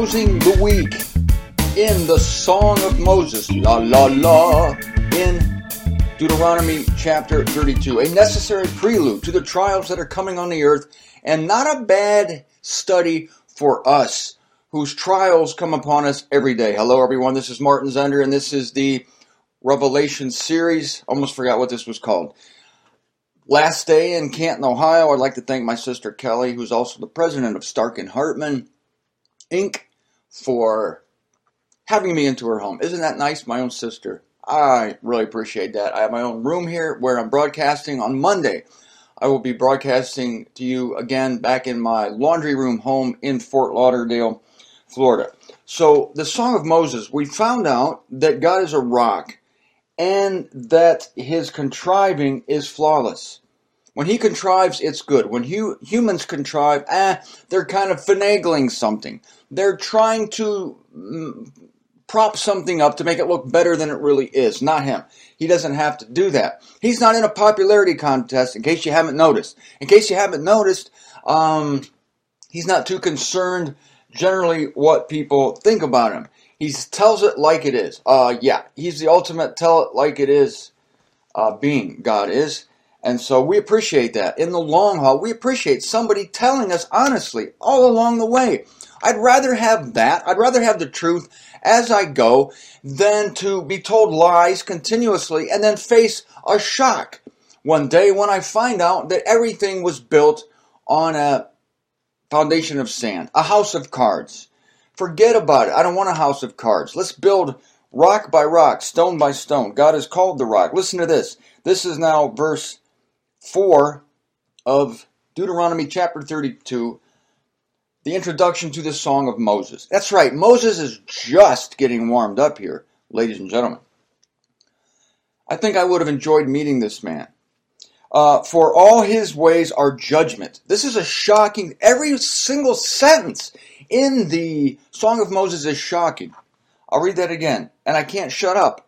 closing the week in the Song of Moses, la la la, in Deuteronomy chapter 32, a necessary prelude to the trials that are coming on the earth, and not a bad study for us whose trials come upon us every day. Hello everyone, this is Martin Zender, and this is the Revelation series. Almost forgot what this was called. Last day in Canton, Ohio. I'd like to thank my sister Kelly, who's also the president of Stark and Hartman Inc., for having me into her home. Isn't that nice? My own sister. I really appreciate that. I have my own room here where I'm broadcasting on Monday. I will be broadcasting to you again back in my laundry room home in Fort Lauderdale, Florida. So, the Song of Moses, we found out that God is a rock and that his contriving is flawless. When he contrives, it's good. When humans contrive, they're kind of finagling something. They're trying to prop something up to make it look better than it really is. Not him. He doesn't have to do that. He's not in a popularity contest, in case you haven't noticed. In case you haven't noticed, he's not too concerned generally what people think about him. He tells it like it is. He's the ultimate tell it like it is being, God is. And so we appreciate that. In the long haul, we appreciate somebody telling us honestly all along the way. I'd rather have that. I'd rather have the truth as I go than to be told lies continuously and then face a shock one day when I find out that everything was built on a foundation of sand, a house of cards. Forget about it. I don't want a house of cards. Let's build rock by rock, stone by stone. God is called the rock. Listen to this. This is now verse 4 of Deuteronomy chapter 32, the introduction to the Song of Moses. That's right, Moses is just getting warmed up here, ladies and gentlemen. I think I would have enjoyed meeting this man. For all his ways are judgment. This is a shocking, every single sentence in the Song of Moses is shocking. I'll read that again, and I can't shut up.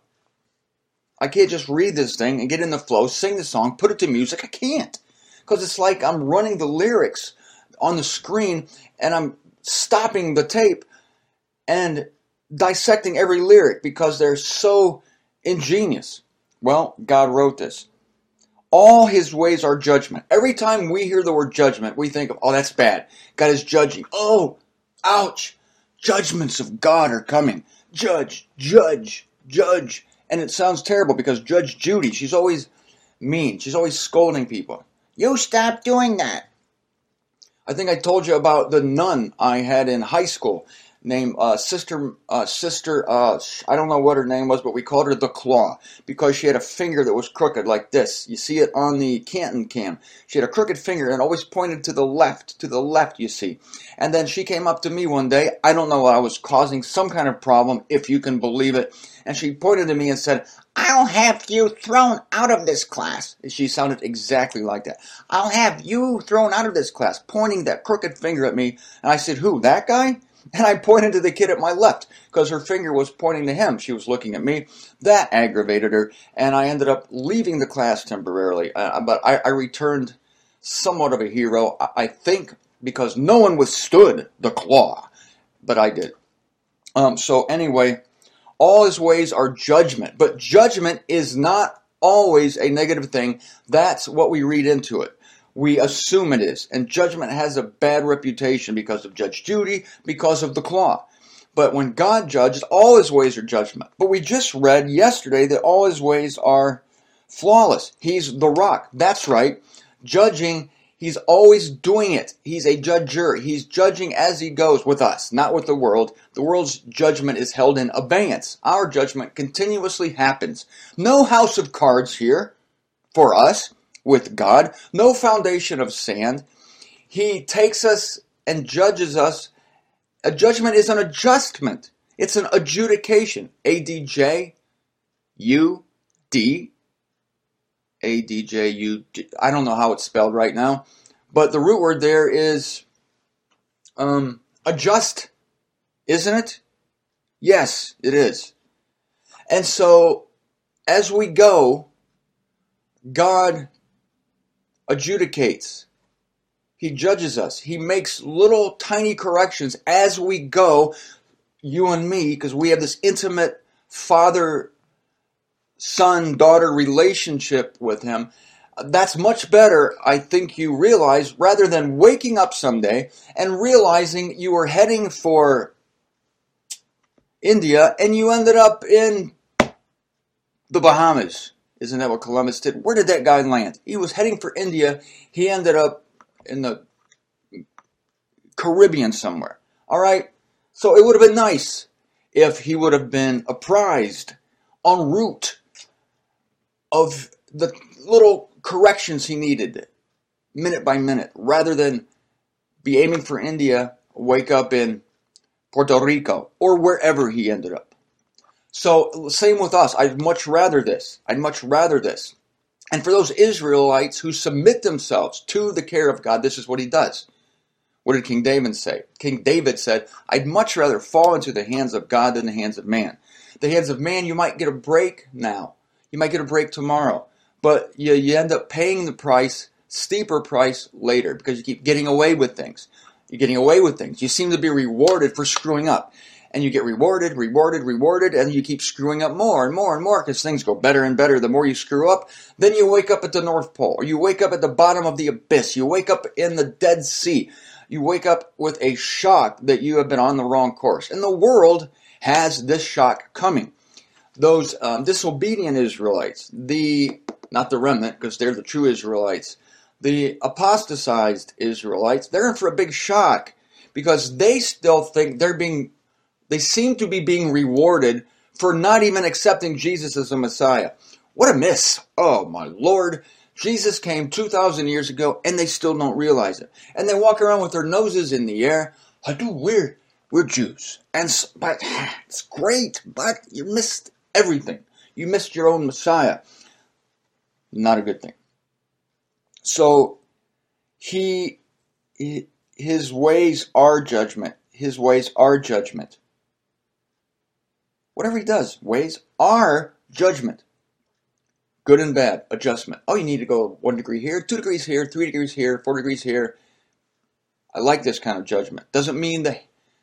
I can't just read this thing and get in the flow, sing the song, put it to music. I can't. Because it's like I'm running the lyrics on the screen and I'm stopping the tape and dissecting every lyric because they're so ingenious. Well, God wrote this. All his ways are judgment. Every time we hear the word judgment, we think of, oh, that's bad. God is judging. Oh, ouch. Judgments of God are coming. Judge, judge, judge. And it sounds terrible because Judge Judy, she's always mean. She's always scolding people. You stop doing that. I think I told you about the nun I had in high school named Sister, I don't know what her name was, but we called her the Claw because she had a finger that was crooked like this. You see it on the Canton cam. She had a crooked finger and always pointed to the left, you see. And then she came up to me one day. I don't know, I was causing some kind of problem, if you can believe it. And she pointed to me and said, I'll have you thrown out of this class. She sounded exactly like that. I'll have you thrown out of this class, pointing that crooked finger at me. And I said, who, that guy? And I pointed to the kid at my left because her finger was pointing to him. She was looking at me. That aggravated her, and I ended up leaving the class temporarily. But I returned somewhat of a hero, I think, because no one withstood the Claw, but I did. So anyway, all his ways are judgment, but judgment is not always a negative thing. That's what we read into it. We assume it is. And judgment has a bad reputation because of Judge Judy, because of the Claw. But when God judges, all his ways are judgment. But we just read yesterday that all his ways are flawless. He's the rock. That's right. Judging, he's always doing it. He's a judger. He's judging as he goes with us, not with the world. The world's judgment is held in abeyance. Our judgment continuously happens. No house of cards here for us. With God, no foundation of sand. He takes us and judges us. A judgment is an adjustment. It's an adjudication. A-D-J-U-D. A-D-J-U-D. I don't know how it's spelled right now. But the root word there is adjust. Isn't it? Yes, it is. And so, as we go, God adjudicates. He judges us. He makes little tiny corrections as we go, you and me, because we have this intimate father-son-daughter relationship with him. That's much better, I think you realize, rather than waking up someday and realizing you were heading for India and you ended up in the Bahamas. Isn't that what Columbus did? Where did that guy land? He was heading for India. He ended up in the Caribbean somewhere. All right? So it would have been nice if he would have been apprised en route of the little corrections he needed, minute by minute, rather than be aiming for India, wake up in Puerto Rico, or wherever he ended up. So, same with us. I'd much rather this. And for those Israelites who submit themselves to the care of God, this is what he does. What did King David say? King David said, I'd much rather fall into the hands of God than the hands of man. The hands of man, you might get a break now. You might get a break tomorrow. But you end up paying the price, steeper price later, because you keep getting away with things. You're getting away with things. You seem to be rewarded for screwing up. And you get rewarded, and you keep screwing up more and more, because things go better and better the more you screw up. Then you wake up at the North Pole, or you wake up at the bottom of the abyss. You wake up in the Dead Sea. You wake up with a shock that you have been on the wrong course. And the world has this shock coming. Those disobedient Israelites, not the remnant, because they're the true Israelites, the apostatized Israelites, they're in for a big shock, because they still think they seem to be being rewarded for not even accepting Jesus as a Messiah. What a miss. Oh my Lord. Jesus came 2,000 years ago and they still don't realize it. And they walk around with their noses in the air. We're Jews. But it's great, but you missed everything. You missed your own Messiah. Not a good thing. So his ways are judgment. His ways are judgment. Whatever he does, ways are judgment. Good and bad, adjustment. Oh, you need to go 1 degree here, 2 degrees here, 3 degrees here, 4 degrees here. I like this kind of judgment. Doesn't mean the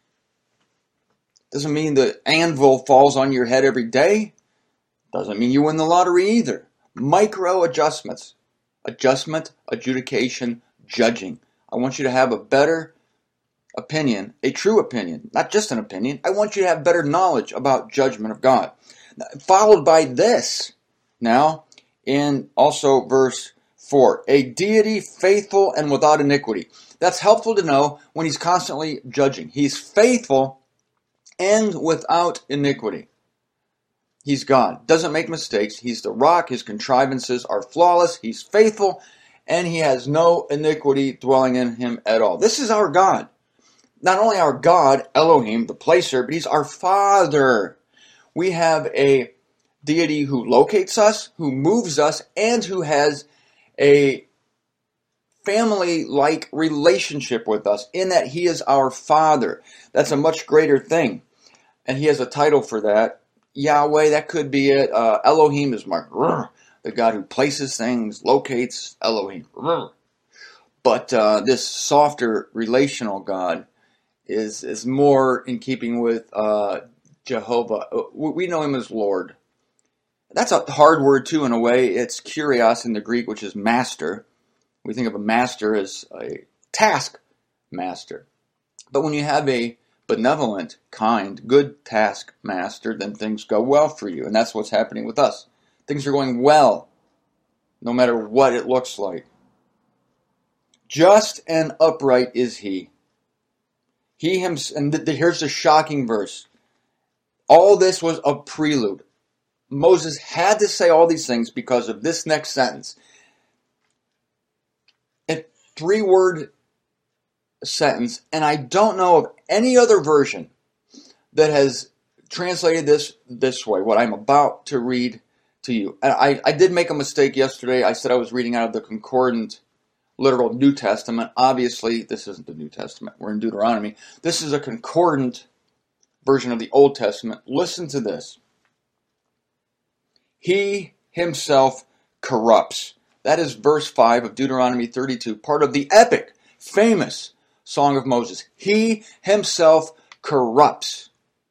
anvil falls on your head every day. Doesn't mean you win the lottery either. Micro adjustments. Adjustment, adjudication, judging. I want you to have a better opinion, a true opinion, not just an opinion. I want you to have better knowledge about judgment of God. Followed by this. Now, in also verse 4, a deity faithful and without iniquity. That's helpful to know when he's constantly judging. He's faithful and without iniquity. He's God. Doesn't make mistakes. He's the rock. His contrivances are flawless. He's faithful and he has no iniquity dwelling in him at all. This is our God. Not only our God, Elohim, the placer, but he's our Father. We have a deity who locates us, who moves us, and who has a family-like relationship with us in that he is our Father. That's a much greater thing. And he has a title for that. Yahweh, that could be it. Elohim is the God who places things, locates, Elohim. But this softer relational God is more in keeping with Jehovah. We know him as Lord. That's a hard word too in a way. It's kurios in the Greek, which is master. We think of a master as a task master. But when you have a benevolent, kind, good task master, then things go well for you. And that's what's happening with us. Things are going well, no matter what it looks like. Just and upright is he. He himself, and here's the shocking verse. All this was a prelude. Moses had to say all these things because of this next sentence. A 3-word sentence, and I don't know of any other version that has translated this way, what I'm about to read to you. And I did make a mistake yesterday. I said I was reading out of the concordant literal New Testament. Obviously, this isn't the New Testament. We're in Deuteronomy. This is a concordant version of the Old Testament. Listen to this. He himself corrupts. That is verse 5 of Deuteronomy 32, part of the epic famous Song of Moses. He himself corrupts.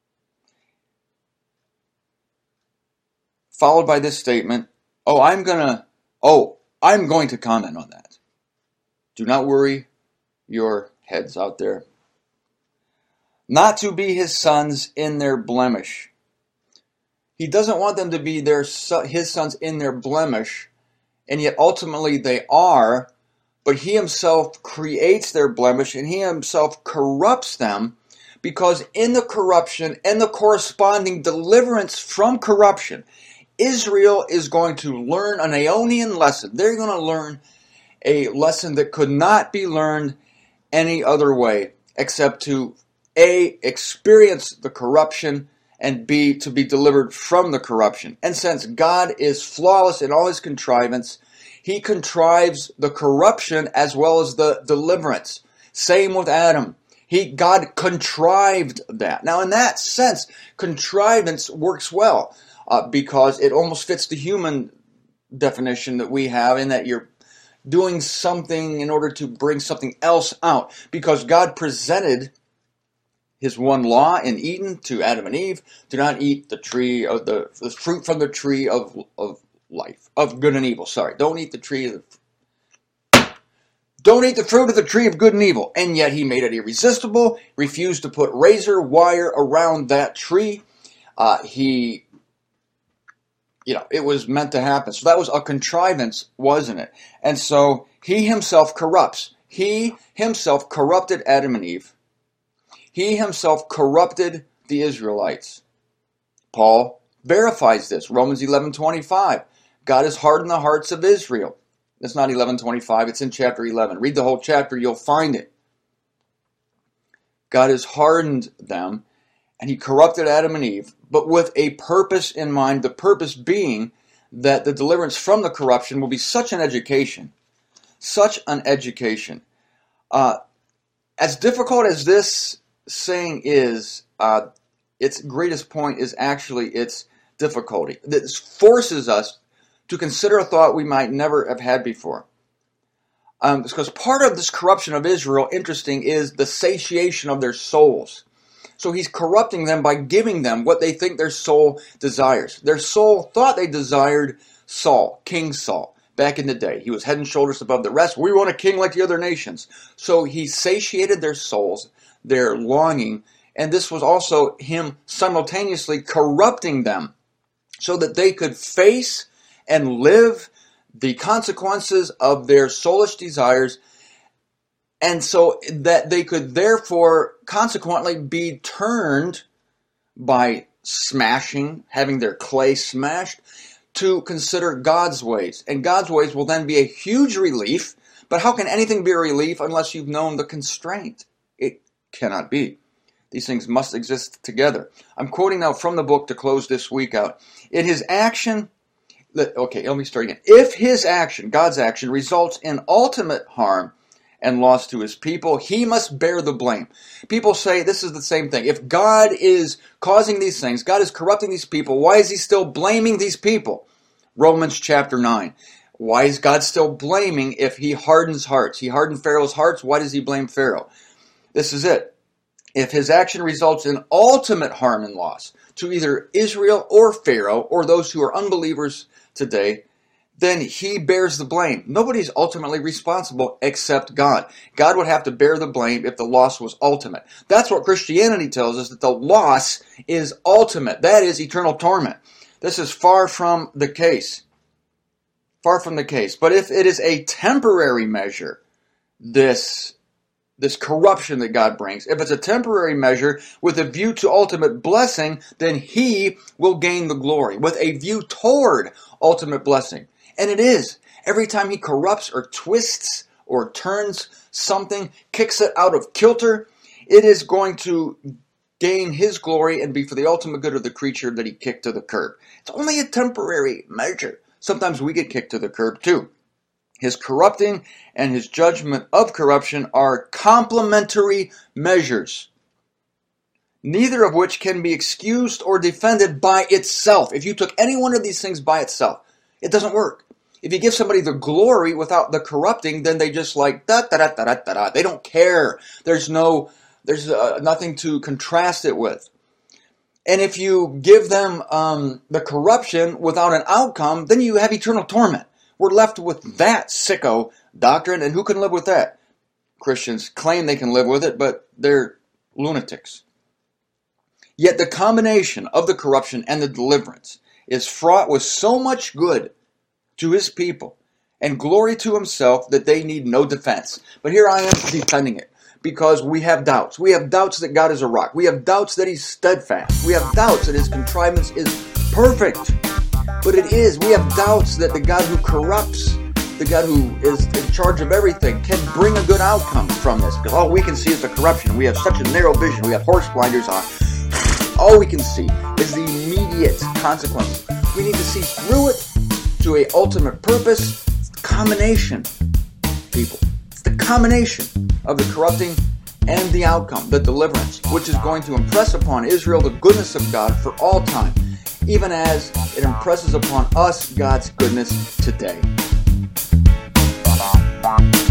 Followed by this statement, I'm going to comment on that. Do not worry your heads out there. Not to be his sons in their blemish. He doesn't want them to be his sons in their blemish, and yet ultimately they are, but he himself creates their blemish and he himself corrupts them, because in the corruption and the corresponding deliverance from corruption, Israel is going to learn an Aeonian lesson. They're going to learn a lesson that could not be learned any other way except to A, experience the corruption, and B, to be delivered from the corruption. And since God is flawless in all his contrivance, he contrives the corruption as well as the deliverance. Same with Adam. God contrived that. Now in that sense, contrivance works well because it almost fits the human definition that we have, in that you're doing something in order to bring something else out. Because God presented his one law in Eden to Adam and Eve: do not eat the tree of the fruit from the tree of life, of good and evil. Sorry, don't eat the fruit of the tree of good and evil. And yet he made it irresistible, refused to put razor wire around that tree. It was meant to happen. So that was a contrivance, wasn't it? And so he himself corrupts. He himself corrupted Adam and Eve. He himself corrupted the Israelites. Paul verifies this. Romans 11:25. God has hardened the hearts of Israel. It's not 11:25, it's in chapter 11. Read the whole chapter, you'll find it. God has hardened them, and he corrupted Adam and Eve, but with a purpose in mind, the purpose being that the deliverance from the corruption will be such an education. Such an education. As difficult as this saying is, its greatest point is actually its difficulty. This forces us to consider a thought we might never have had before. Because part of this corruption of Israel, interesting, is the satiation of their souls. So he's corrupting them by giving them what they think their soul desires. Their soul thought they desired Saul, King Saul, back in the day. He was head and shoulders above the rest. We want a king like the other nations. So he satiated their souls, their longing, and this was also him simultaneously corrupting them so that they could face and live the consequences of their soulish desires, and so that they could therefore consequently be turned by having their clay smashed, to consider God's ways. And God's ways will then be a huge relief, but how can anything be a relief unless you've known the constraint? It cannot be. These things must exist together. I'm quoting now from the book to close this week out. In his action, let me start again. If his action, God's action, results in ultimate harm and loss to his people, he must bear the blame. People say this is the same thing. If God is causing these things, God is corrupting these people, why is he still blaming these people? Romans chapter 9. Why is God still blaming if he hardens hearts? He hardened Pharaoh's hearts. Why does he blame Pharaoh? This is it. If his action results in ultimate harm and loss to either Israel or Pharaoh or those who are unbelievers today, then he bears the blame. Nobody's ultimately responsible except God. God would have to bear the blame if the loss was ultimate. That's what Christianity tells us, that the loss is ultimate. That is eternal torment. This is far from the case. Far from the case. But if it is a temporary measure, this corruption that God brings, if it's a temporary measure with a view to ultimate blessing, then he will gain the glory with a view toward ultimate blessing. And it is. Every time he corrupts or twists or turns something, kicks it out of kilter, it is going to gain his glory and be for the ultimate good of the creature that he kicked to the curb. It's only a temporary measure. Sometimes we get kicked to the curb too. His corrupting and his judgment of corruption are complementary measures, neither of which can be excused or defended by itself. If you took any one of these things by itself, it doesn't work. If you give somebody the glory without the corrupting, then they just like da da da da da da da. They don't care. There's nothing to contrast it with. And if you give them the corruption without an outcome, then you have eternal torment. We're left with that sicko doctrine, and who can live with that? Christians claim they can live with it, but they're lunatics. Yet the combination of the corruption and the deliverance is fraught with so much good to his people and glory to himself that they need no defense. But here I am defending it because we have doubts. We have doubts that God is a rock. We have doubts that he's steadfast. We have doubts that his contrivance is perfect. But it is. We have doubts that the God who corrupts, the God who is in charge of everything, can bring a good outcome from this. Because all we can see is the corruption. We have such a narrow vision. We have horse blinders on. All we can see is the immediate consequences. We need to see through it to a ultimate purpose. It's the combination, people. It's the combination of the corrupting and the outcome, the deliverance, which is going to impress upon Israel the goodness of God for all time, even as it impresses upon us God's goodness today.